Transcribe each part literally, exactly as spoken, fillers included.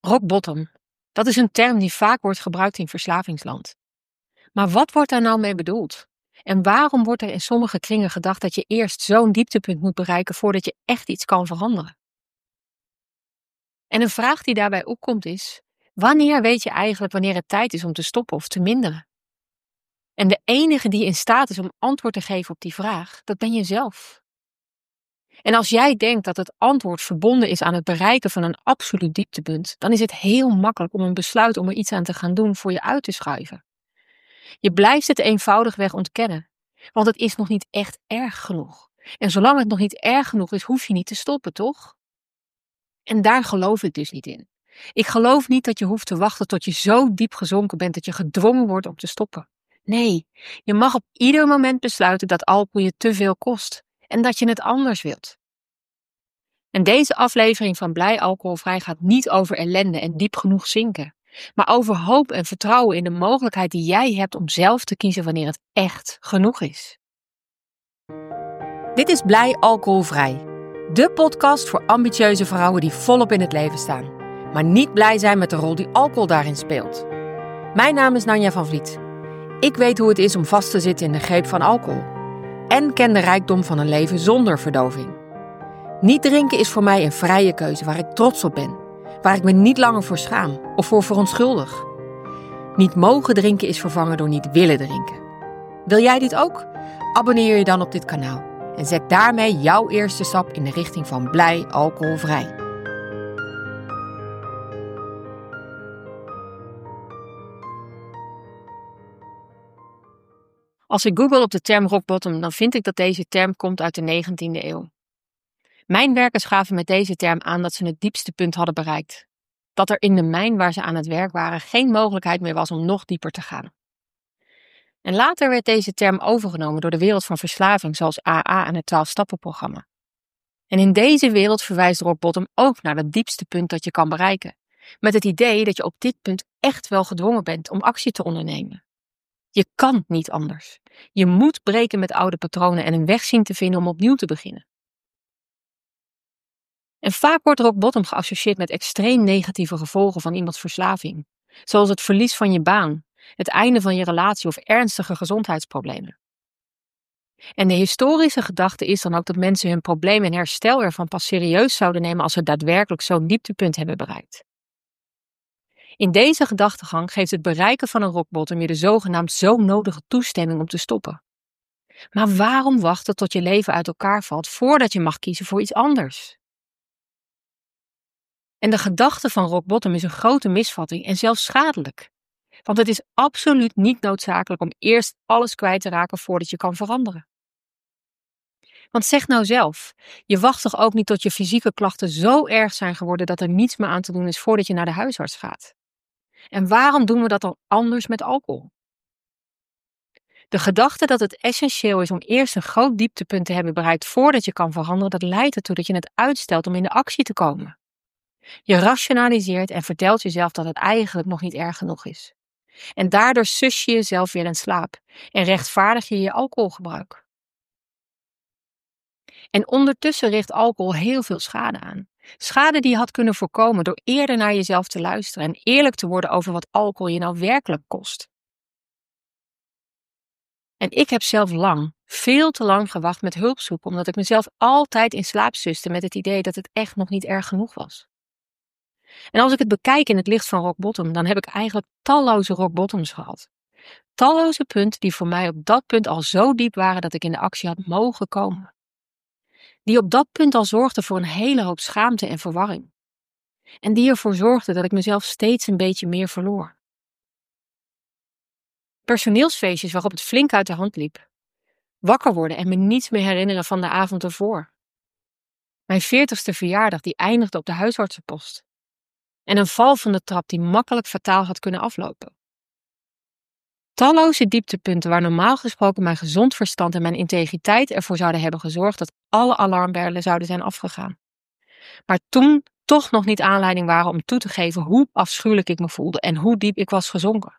Rock bottom. Dat is een term die vaak wordt gebruikt in verslavingsland. Maar wat wordt daar nou mee bedoeld? En waarom wordt er in sommige kringen gedacht dat je eerst zo'n dieptepunt moet bereiken voordat je echt iets kan veranderen? En een vraag die daarbij opkomt is, wanneer weet je eigenlijk wanneer het tijd is om te stoppen of te minderen? En de enige die in staat is om antwoord te geven op die vraag, dat ben je zelf. En als jij denkt dat het antwoord verbonden is aan het bereiken van een absoluut dieptepunt, dan is het heel makkelijk om een besluit om er iets aan te gaan doen voor je uit te schuiven. Je blijft het eenvoudigweg ontkennen, want het is nog niet echt erg genoeg. En zolang het nog niet erg genoeg is, hoef je niet te stoppen, toch? En daar geloof ik dus niet in. Ik geloof niet dat je hoeft te wachten tot je zo diep gezonken bent dat je gedwongen wordt om te stoppen. Nee, je mag op ieder moment besluiten dat alcohol je te veel kost en dat je het anders wilt. En deze aflevering van Blij Alcoholvrij gaat niet over ellende en diep genoeg zinken, maar over hoop en vertrouwen in de mogelijkheid die jij hebt om zelf te kiezen wanneer het echt genoeg is. Dit is Blij Alcoholvrij, de podcast voor ambitieuze vrouwen die volop in het leven staan, maar niet blij zijn met de rol die alcohol daarin speelt. Mijn naam is Nanja van Vliet. Ik weet hoe het is om vast te zitten in de greep van alcohol en ken de rijkdom van een leven zonder verdoving. Niet drinken is voor mij een vrije keuze waar ik trots op ben, waar ik me niet langer voor schaam of voor verontschuldig. Niet mogen drinken is vervangen door niet willen drinken. Wil jij dit ook? Abonneer je dan op dit kanaal en zet daarmee jouw eerste stap in de richting van blij alcoholvrij. Als ik google op de term rock bottom, dan vind ik dat deze term komt uit de negentiende eeuw. Mijn werkers gaven met deze term aan dat ze het diepste punt hadden bereikt. Dat er in de mijn waar ze aan het werk waren geen mogelijkheid meer was om nog dieper te gaan. En later werd deze term overgenomen door de wereld van verslaving zoals A A en het twaalf-stappenprogramma. En in deze wereld verwijst rock bottom ook naar het diepste punt dat je kan bereiken. Met het idee dat je op dit punt echt wel gedwongen bent om actie te ondernemen. Je kan niet anders. Je moet breken met oude patronen en een weg zien te vinden om opnieuw te beginnen. En vaak wordt rock bottom geassocieerd met extreem negatieve gevolgen van iemands verslaving. Zoals het verlies van je baan, het einde van je relatie of ernstige gezondheidsproblemen. En de historische gedachte is dan ook dat mensen hun probleem en herstel ervan pas serieus zouden nemen als ze daadwerkelijk zo'n dieptepunt hebben bereikt. In deze gedachtegang geeft het bereiken van een rock bottom je de zogenaamd zo nodige toestemming om te stoppen. Maar waarom wachten tot je leven uit elkaar valt voordat je mag kiezen voor iets anders? En de gedachte van rock bottom is een grote misvatting en zelfs schadelijk. Want het is absoluut niet noodzakelijk om eerst alles kwijt te raken voordat je kan veranderen. Want zeg nou zelf, je wacht toch ook niet tot je fysieke klachten zo erg zijn geworden dat er niets meer aan te doen is voordat je naar de huisarts gaat? En waarom doen we dat dan anders met alcohol? De gedachte dat het essentieel is om eerst een groot dieptepunt te hebben bereikt voordat je kan veranderen, dat leidt ertoe dat je het uitstelt om in de actie te komen. Je rationaliseert en vertelt jezelf dat het eigenlijk nog niet erg genoeg is. En daardoor sus je jezelf weer in slaap en rechtvaardig je je alcoholgebruik. En ondertussen richt alcohol heel veel schade aan. Schade die je had kunnen voorkomen door eerder naar jezelf te luisteren en eerlijk te worden over wat alcohol je nou werkelijk kost. En ik heb zelf lang, veel te lang gewacht met hulp zoeken, omdat ik mezelf altijd in slaap suste met het idee dat het echt nog niet erg genoeg was. En als ik het bekijk in het licht van rock bottom, dan heb ik eigenlijk talloze rock bottoms gehad. Talloze punten die voor mij op dat punt al zo diep waren dat ik in de actie had mogen komen. Die op dat punt al zorgden voor een hele hoop schaamte en verwarring. En die ervoor zorgden dat ik mezelf steeds een beetje meer verloor. Personeelsfeestjes waarop het flink uit de hand liep. Wakker worden en me niets meer herinneren van de avond ervoor. Mijn veertigste verjaardag die eindigde op de huisartsenpost. En een val van de trap die makkelijk fataal had kunnen aflopen. Talloze dieptepunten waar normaal gesproken mijn gezond verstand en mijn integriteit ervoor zouden hebben gezorgd dat alle alarmbellen zouden zijn afgegaan. Maar toen toch nog niet aanleiding waren om toe te geven hoe afschuwelijk ik me voelde en hoe diep ik was gezonken.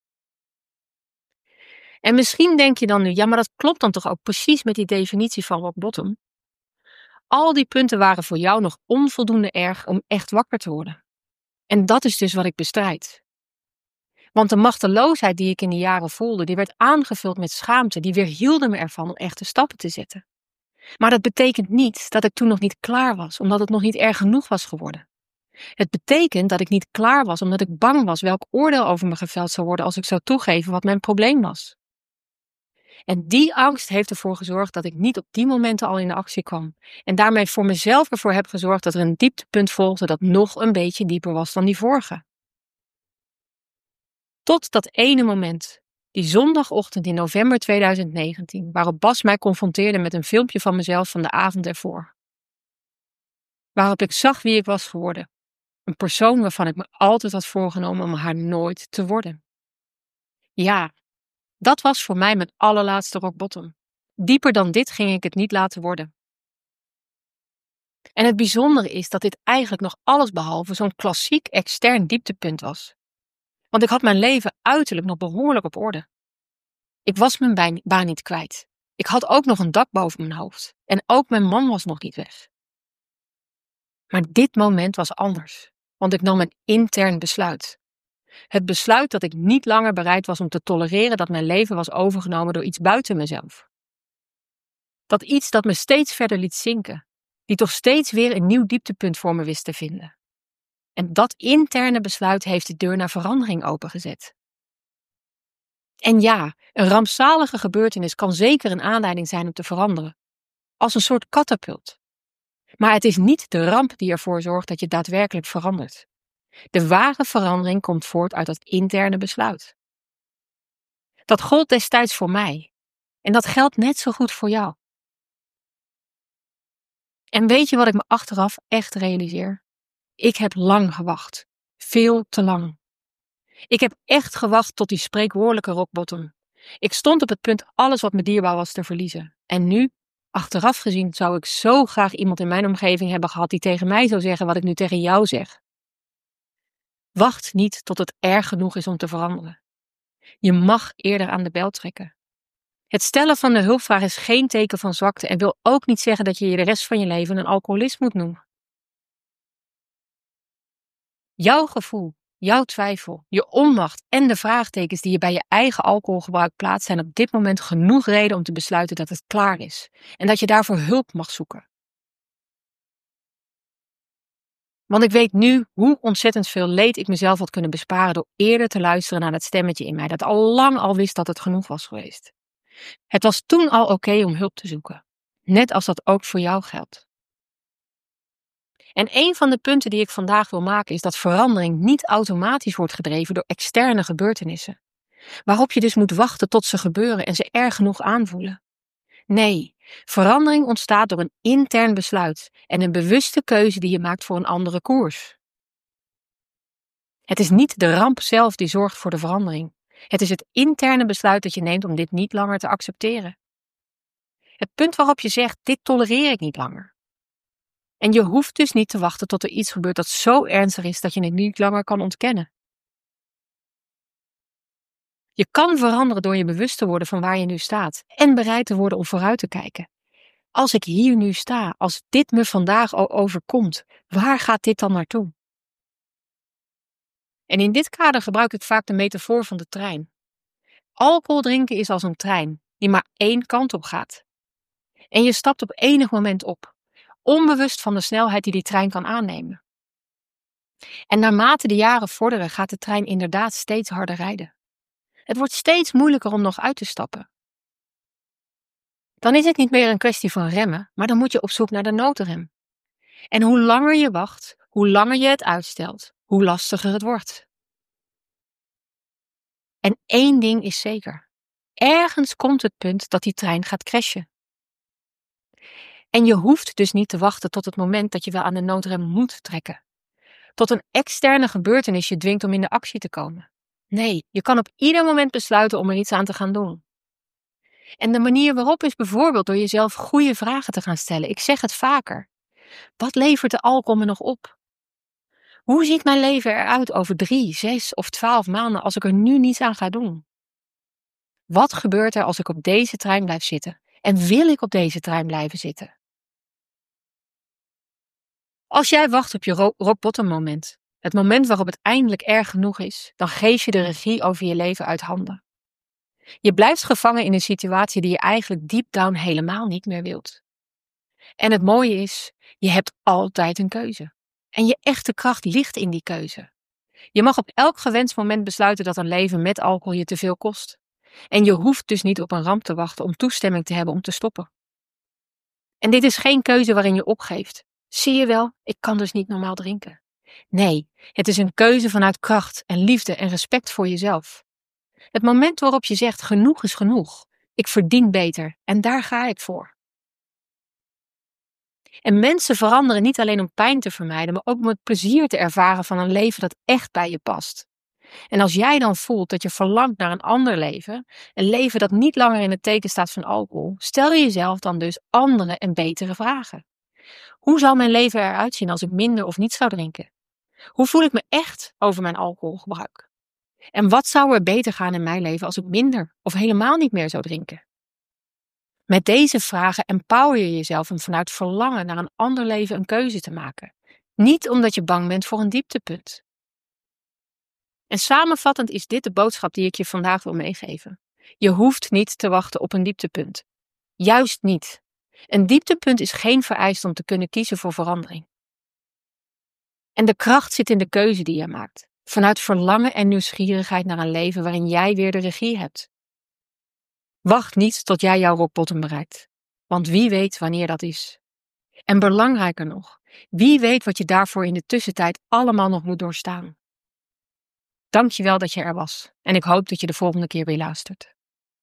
En misschien denk je dan nu, ja maar dat klopt dan toch ook precies met die definitie van rock bottom? Al die punten waren voor jou nog onvoldoende erg om echt wakker te worden. En dat is dus wat ik bestrijd. Want de machteloosheid die ik in die jaren voelde, die werd aangevuld met schaamte, die weerhielden me ervan om echte stappen te zetten. Maar dat betekent niet dat ik toen nog niet klaar was, omdat het nog niet erg genoeg was geworden. Het betekent dat ik niet klaar was, omdat ik bang was welk oordeel over me geveld zou worden als ik zou toegeven wat mijn probleem was. En die angst heeft ervoor gezorgd dat ik niet op die momenten al in de actie kwam. En daarmee voor mezelf ervoor heb gezorgd dat er een dieptepunt volgde dat nog een beetje dieper was dan die vorige. Tot dat ene moment, die zondagochtend in november tweeduizend negentien, waarop Bas mij confronteerde met een filmpje van mezelf van de avond ervoor. Waarop ik zag wie ik was geworden. Een persoon waarvan ik me altijd had voorgenomen om haar nooit te worden. Ja, dat was voor mij mijn allerlaatste rock bottom. Dieper dan dit ging ik het niet laten worden. En het bijzondere is dat dit eigenlijk nog allesbehalve zo'n klassiek extern dieptepunt was. Want ik had mijn leven uiterlijk nog behoorlijk op orde. Ik was mijn baan niet kwijt. Ik had ook nog een dak boven mijn hoofd. En ook mijn man was nog niet weg. Maar dit moment was anders. Want ik nam een intern besluit. Het besluit dat ik niet langer bereid was om te tolereren dat mijn leven was overgenomen door iets buiten mezelf. Dat iets dat me steeds verder liet zinken. Die toch steeds weer een nieuw dieptepunt voor me wist te vinden. En dat interne besluit heeft de deur naar verandering opengezet. En ja, een rampzalige gebeurtenis kan zeker een aanleiding zijn om te veranderen. Als een soort katapult. Maar het is niet de ramp die ervoor zorgt dat je daadwerkelijk verandert. De ware verandering komt voort uit dat interne besluit. Dat gold destijds voor mij. En dat geldt net zo goed voor jou. En weet je wat ik me achteraf echt realiseer? Ik heb lang gewacht. Veel te lang. Ik heb echt gewacht tot die spreekwoordelijke rock bottom. Ik stond op het punt alles wat me dierbaar was te verliezen. En nu, achteraf gezien, zou ik zo graag iemand in mijn omgeving hebben gehad die tegen mij zou zeggen wat ik nu tegen jou zeg. Wacht niet tot het erg genoeg is om te veranderen. Je mag eerder aan de bel trekken. Het stellen van de hulpvraag is geen teken van zwakte en wil ook niet zeggen dat je je de rest van je leven een alcoholist moet noemen. Jouw gevoel, jouw twijfel, je onmacht en de vraagtekens die je bij je eigen alcoholgebruik plaatst zijn op dit moment genoeg reden om te besluiten dat het klaar is en dat je daarvoor hulp mag zoeken. Want ik weet nu hoe ontzettend veel leed ik mezelf had kunnen besparen door eerder te luisteren naar dat stemmetje in mij dat al lang al wist dat het genoeg was geweest. Het was toen al oké om hulp te zoeken, net als dat ook voor jou geldt. En een van de punten die ik vandaag wil maken is dat verandering niet automatisch wordt gedreven door externe gebeurtenissen, waarop je dus moet wachten tot ze gebeuren en ze erg genoeg aanvoelen. Nee, verandering ontstaat door een intern besluit en een bewuste keuze die je maakt voor een andere koers. Het is niet de ramp zelf die zorgt voor de verandering. Het is het interne besluit dat je neemt om dit niet langer te accepteren. Het punt waarop je zegt, dit tolereer ik niet langer. En je hoeft dus niet te wachten tot er iets gebeurt dat zo ernstig is dat je het niet langer kan ontkennen. Je kan veranderen door je bewust te worden van waar je nu staat en bereid te worden om vooruit te kijken. Als ik hier nu sta, als dit me vandaag al overkomt, waar gaat dit dan naartoe? En in dit kader gebruik ik vaak de metafoor van de trein. Alcohol drinken is als een trein die maar één kant op gaat. En je stapt op enig moment op, onbewust van de snelheid die die trein kan aannemen. En naarmate de jaren vorderen gaat de trein inderdaad steeds harder rijden. Het wordt steeds moeilijker om nog uit te stappen. Dan is het niet meer een kwestie van remmen, maar dan moet je op zoek naar de noodrem. En hoe langer je wacht, hoe langer je het uitstelt, hoe lastiger het wordt. En één ding is zeker. Ergens komt het punt dat die trein gaat crashen. En je hoeft dus niet te wachten tot het moment dat je wel aan de noodrem moet trekken. Tot een externe gebeurtenis je dwingt om in de actie te komen. Nee, je kan op ieder moment besluiten om er iets aan te gaan doen. En de manier waarop is bijvoorbeeld door jezelf goede vragen te gaan stellen. Ik zeg het vaker. Wat levert de alcohol me nog op? Hoe ziet mijn leven eruit over drie, zes of twaalf maanden als ik er nu niets aan ga doen? Wat gebeurt er als ik op deze trein blijf zitten? En wil ik op deze trein blijven zitten? Als jij wacht op je rock bottom moment, Het moment waarop het eindelijk erg genoeg is, dan geef je de regie over je leven uit handen. Je blijft gevangen in een situatie die je eigenlijk deep down helemaal niet meer wilt. En het mooie is, je hebt altijd een keuze. En je echte kracht ligt in die keuze. Je mag op elk gewenst moment besluiten dat een leven met alcohol je te veel kost. En je hoeft dus niet op een ramp te wachten om toestemming te hebben om te stoppen. En dit is geen keuze waarin je opgeeft. Zie je wel, ik kan dus niet normaal drinken. Nee, het is een keuze vanuit kracht en liefde en respect voor jezelf. Het moment waarop je zegt, genoeg is genoeg. Ik verdien beter en daar ga ik voor. En mensen veranderen niet alleen om pijn te vermijden, maar ook om het plezier te ervaren van een leven dat echt bij je past. En als jij dan voelt dat je verlangt naar een ander leven, een leven dat niet langer in het teken staat van alcohol, stel je jezelf dan dus andere en betere vragen. Hoe zou mijn leven eruit zien als ik minder of niet zou drinken? Hoe voel ik me echt over mijn alcoholgebruik? En wat zou er beter gaan in mijn leven als ik minder of helemaal niet meer zou drinken? Met deze vragen empower je jezelf om vanuit verlangen naar een ander leven een keuze te maken. Niet omdat je bang bent voor een dieptepunt. En samenvattend is dit de boodschap die ik je vandaag wil meegeven. Je hoeft niet te wachten op een dieptepunt. Juist niet. Een dieptepunt is geen vereiste om te kunnen kiezen voor verandering. En de kracht zit in de keuze die je maakt. Vanuit verlangen en nieuwsgierigheid naar een leven waarin jij weer de regie hebt. Wacht niet tot jij jouw rock bottom bereikt. Want wie weet wanneer dat is. En belangrijker nog, wie weet wat je daarvoor in de tussentijd allemaal nog moet doorstaan. Dankjewel dat je er was. En ik hoop dat je de volgende keer weer luistert.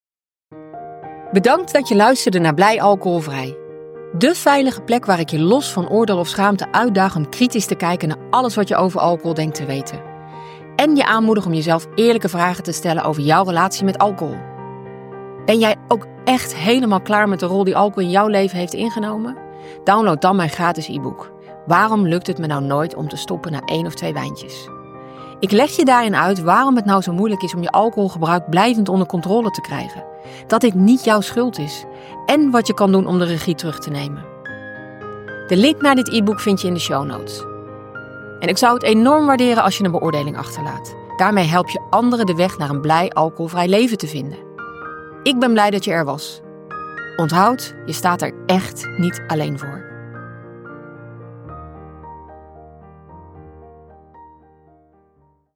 Bedankt dat je luisterde naar Blij Alcoholvrij. De veilige plek waar ik je los van oordeel of schaamte uitdaag om kritisch te kijken naar alles wat je over alcohol denkt te weten. En je aanmoedig om jezelf eerlijke vragen te stellen over jouw relatie met alcohol. Ben jij ook echt helemaal klaar met de rol die alcohol in jouw leven heeft ingenomen? Download dan mijn gratis e-book. Waarom lukt het me nou nooit om te stoppen na één of twee wijntjes? Ik leg je daarin uit waarom het nou zo moeilijk is om je alcoholgebruik blijvend onder controle te krijgen. Dat dit niet jouw schuld is. En wat je kan doen om de regie terug te nemen. De link naar dit e-book vind je in de show notes. En ik zou het enorm waarderen als je een beoordeling achterlaat. Daarmee help je anderen de weg naar een blij alcoholvrij leven te vinden. Ik ben blij dat je er was. Onthoud, je staat er echt niet alleen voor.